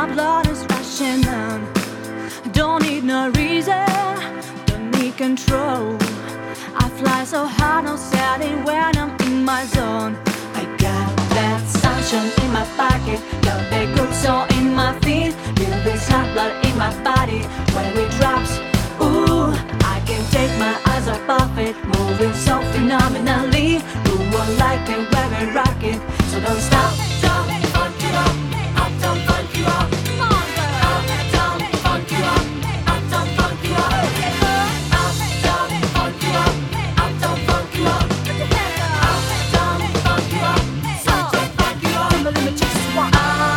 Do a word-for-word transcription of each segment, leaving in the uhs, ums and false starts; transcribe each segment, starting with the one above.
my blood is rushing on. Don't need no reason, don't need control. I fly so high, no setting when I'm in my zone. I got that sunshine in my pocket, got that good soul in my feet. Feel this hot blood in my body when it drops. Ooh, I can't take my eyes off of it, moving so phenomenally. You won't like it when we rock it, so don't stop. Don't funk it up, up, don't funk you up. Come on, girl. Up, don't funk you up, up, don't funk you up. Up, don't funk you up, up, don't funk you up. Up, don't funk you up, so don't funk you up. Let me just walk.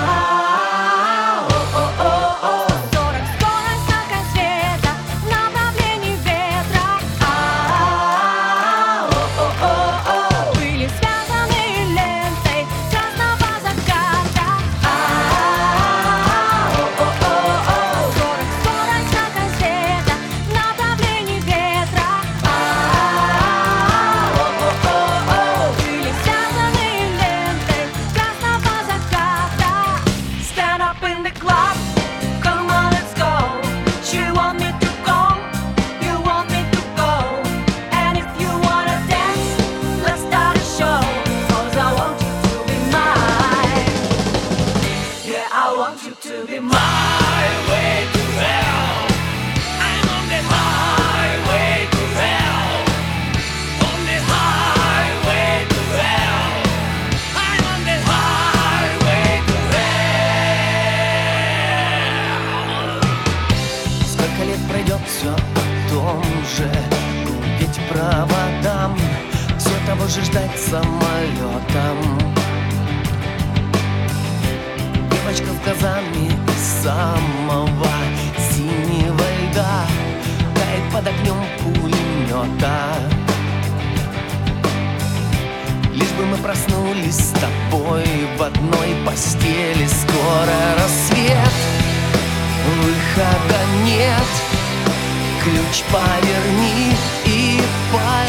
To be my way to hell. I'm on the highway to hell. On the highway to hell. I'm on the highway to hell. Сколько лет пройдет, все о том же. Гудеть проводам, все того же ждать самолетом. Девочка в казарме из самого синего льда тает под огнем пулемета. Лишь бы мы проснулись с тобой в одной постели. Скоро рассвет, выхода нет. Ключ поверни и поверни.